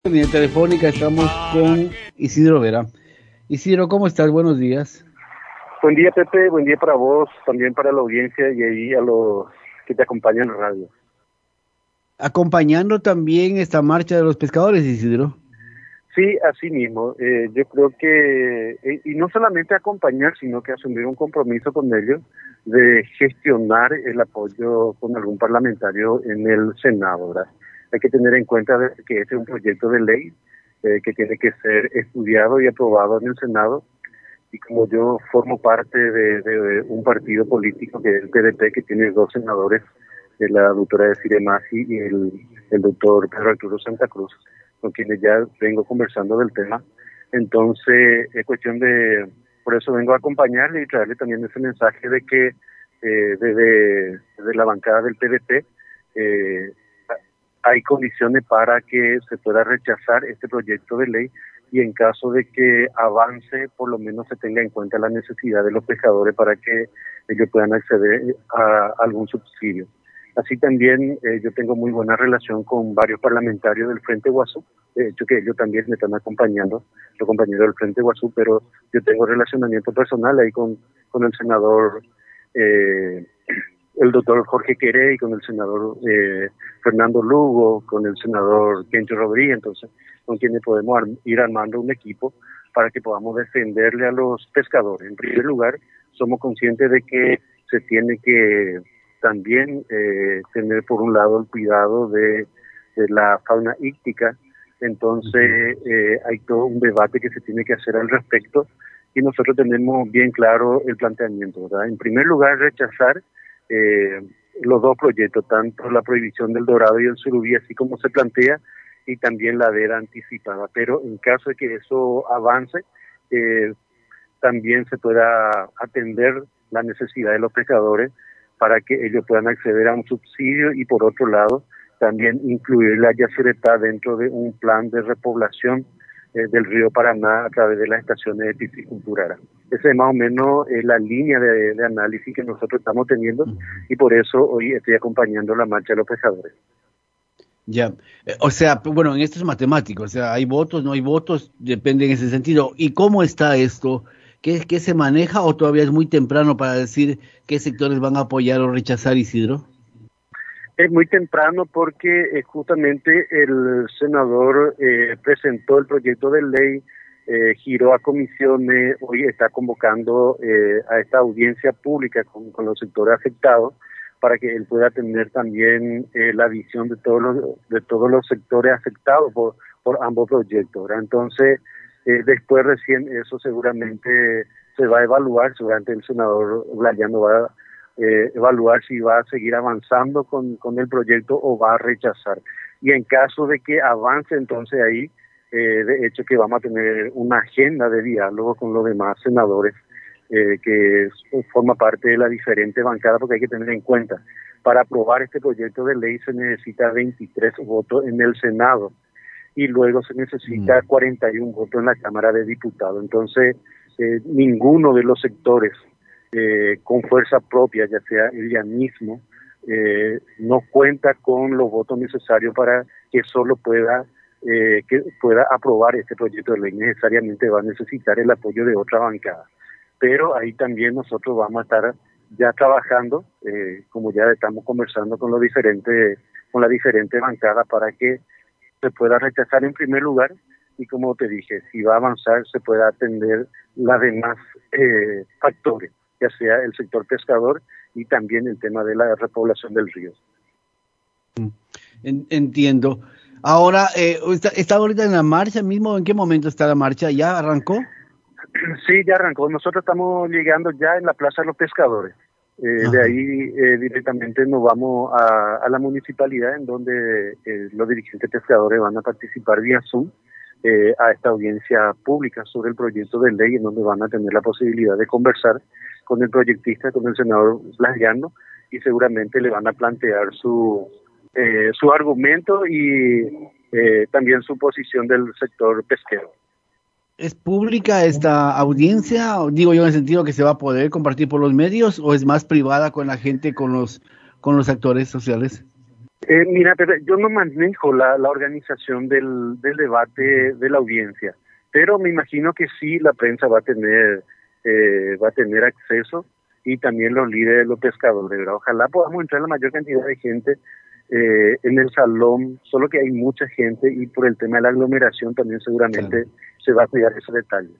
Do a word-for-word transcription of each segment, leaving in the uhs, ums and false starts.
En línea telefónica estamos con Isidro Vera. Isidro, ¿cómo estás? Buenos días. Buen día, Pepe, buen día para vos, también para la audiencia y ahí a los que te acompañan en la radio. Acompañando también esta marcha de los pescadores, Isidro. Sí, así mismo. Eh, yo creo que, eh, y no solamente acompañar, sino que asumir un compromiso con ellos de gestionar el apoyo con algún parlamentario en el Senado, ¿verdad? Hay que tener en cuenta que este es un proyecto de ley eh, que tiene que ser estudiado y aprobado en el Senado. Y como yo formo parte de, de un partido político que es el P D P, que tiene dos senadores, de la doctora Desiree Masi y el, el doctor Pedro Arturo Santa Cruz, con quienes ya vengo conversando del tema, entonces es cuestión de, por eso vengo a acompañarle y traerle también ese mensaje de que eh, desde, desde la bancada del P D P eh, hay condiciones para que se pueda rechazar este proyecto de ley y en caso de que avance, por lo menos se tenga en cuenta la necesidad de los pescadores para que ellos puedan acceder a algún subsidio. Así también eh, yo tengo muy buena relación con varios parlamentarios del Frente Guasú, de hecho que ellos también me están acompañando, los compañeros del Frente Guasú, pero yo tengo relacionamiento personal ahí con, con el senador, eh, el doctor Jorge Queré y con el senador eh, Fernando Lugo, con el senador Kencho Rodríguez, entonces con quienes podemos ar- ir armando un equipo para que podamos defenderle a los pescadores. En primer lugar, somos conscientes de que se tiene que también eh, tener por un lado el cuidado de, de la fauna íctica, entonces eh, hay todo un debate que se tiene que hacer al respecto y nosotros tenemos bien claro el planteamiento, ¿verdad? En primer lugar, rechazar eh, los dos proyectos, tanto la prohibición del dorado y el surubí, así como se plantea, y también la veda anticipada, pero en caso de que eso avance, eh, también se pueda atender la necesidad de los pescadores para que ellos puedan acceder a un subsidio y por otro lado también incluir la yacyretá dentro de un plan de repoblación eh, del río Paraná a través de las estaciones de piscicultura. Esa es más o menos eh, la línea de, de análisis que nosotros estamos teniendo y por eso hoy estoy acompañando la marcha de los pescadores. Ya, eh, o sea, bueno, en esto es matemático, o sea, hay votos, no hay votos, depende en ese sentido. ¿Y cómo está esto? ¿Qué, qué se maneja o todavía es muy temprano para decir qué sectores van a apoyar o rechazar, Isidro? Es muy temprano porque eh, justamente el senador eh, presentó el proyecto de ley, eh, giró a comisiones, hoy está convocando eh, a esta audiencia pública con, con los sectores afectados para que él pueda tener también eh, la visión de todos los de todos los sectores afectados por, por ambos proyectos, ¿verdad? Entonces, eh, después recién eso seguramente se va a evaluar, seguramente el senador Blayano va a Eh, evaluar si va a seguir avanzando con, con el proyecto o va a rechazar. Y en caso de que avance, entonces ahí, eh, de hecho que vamos a tener una agenda de diálogo con los demás senadores, eh, que es, forma parte de la diferente bancada, porque hay que tener en cuenta, para aprobar este proyecto de ley se necesita veintitrés votos en el Senado y luego se necesita cuarenta y uno votos en la Cámara de Diputados. Entonces, eh, ninguno de los sectores Eh, con fuerza propia, ya sea ella mismo, eh, no cuenta con los votos necesarios para que solo pueda eh, que pueda aprobar este proyecto de ley. Necesariamente va a necesitar el apoyo de otra bancada. Pero ahí también nosotros vamos a estar ya trabajando, eh, como ya estamos conversando con los diferentes, con la diferente bancada para que se pueda rechazar en primer lugar y como te dije, si va a avanzar se pueda atender las demás eh, factores, ya sea el sector pescador y también el tema de la repoblación del río. Entiendo. Ahora, eh, ¿está, está ahorita en la marcha mismo? ¿En qué momento está la marcha? ¿Ya arrancó? Sí, ya arrancó. Nosotros estamos llegando ya en la Plaza de los Pescadores. Eh, de ahí eh, directamente nos vamos a, a la municipalidad en donde eh, los dirigentes pescadores van a participar vía Zoom eh, a esta audiencia pública sobre el proyecto de ley en donde van a tener la posibilidad de conversar con el proyectista, con el senador Blas Llano, y seguramente le van a plantear su eh, su argumento y eh, también su posición del sector pesquero. ¿Es pública esta audiencia? Digo yo en el sentido que se va a poder compartir por los medios o es más privada con la gente, con los con los actores sociales. Eh, mira, pero yo no manejo la, la organización del, del debate de la audiencia, pero me imagino que sí la prensa va a tener eh, va a tener acceso y también los líderes, los pescadores, ¿verdad? Ojalá podamos entrar la mayor cantidad de gente eh, en el salón, solo que hay mucha gente y por el tema de la aglomeración también seguramente claro. se va a cuidar ese detalle.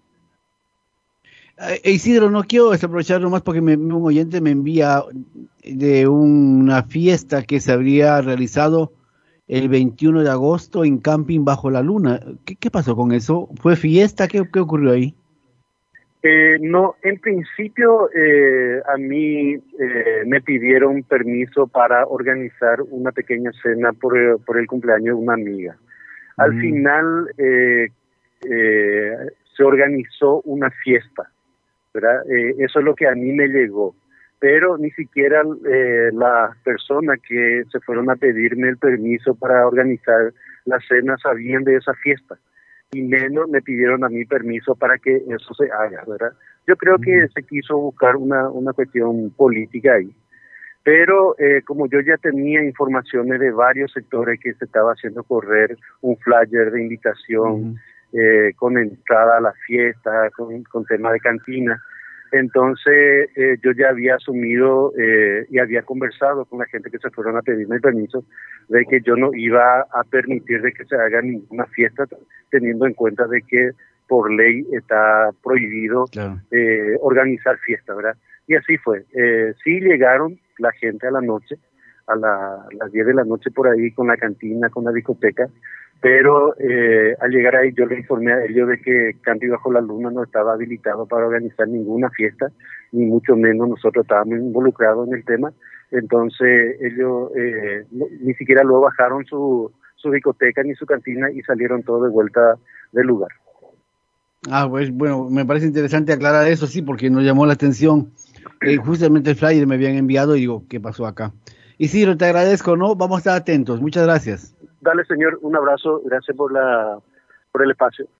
Eh, Isidro, no quiero aprovechar nomás porque me, un oyente me envía de una fiesta que se habría realizado el veintiuno de agosto en Camping Bajo la Luna. ¿Qué, qué pasó con eso? ¿Fue fiesta? ¿Qué, qué ocurrió ahí? Eh, no, en principio eh, a mí eh, me pidieron permiso para organizar una pequeña cena por, por el cumpleaños de una amiga. Al mm. final eh, eh, se organizó una fiesta, ¿verdad? Eh, eso es lo que a mí me llegó, pero ni siquiera eh, las personas que se fueron a pedirme el permiso para organizar la cena sabían de esa fiesta. Y menos me pidieron a mí permiso para que eso se haga, ¿verdad? Yo creo que se quiso buscar una, una cuestión política ahí. Pero eh, como yo ya tenía informaciones de varios sectores que se estaba haciendo correr un flyer de invitación uh-huh. eh, con entrada a la fiesta, con, con tema de cantina, entonces eh, yo ya había asumido eh, y había conversado con la gente que se fueron a pedirme el permiso de que yo no iba a permitir de que se haga ninguna fiesta, teniendo en cuenta de que por ley está prohibido claro. eh, organizar fiesta, ¿verdad? Y así fue. Eh, sí llegaron la gente a la noche, a, la, a las diez de la noche por ahí con la cantina, con la discoteca, pero eh, al llegar ahí yo le informé a ellos de que Camping Bajo la Luna no estaba habilitado para organizar ninguna fiesta, ni mucho menos nosotros estábamos involucrados en el tema, entonces ellos eh, no, ni siquiera luego bajaron su, su discoteca ni su cantina y salieron todos de vuelta del lugar. Ah, pues bueno, me parece interesante aclarar eso, sí, porque nos llamó la atención. Eh, justamente el flyer me habían enviado y digo, ¿qué pasó acá? Isidro, te agradezco, ¿no? Vamos a estar atentos. Muchas gracias. Dale, señor, un abrazo. Gracias por la por el espacio.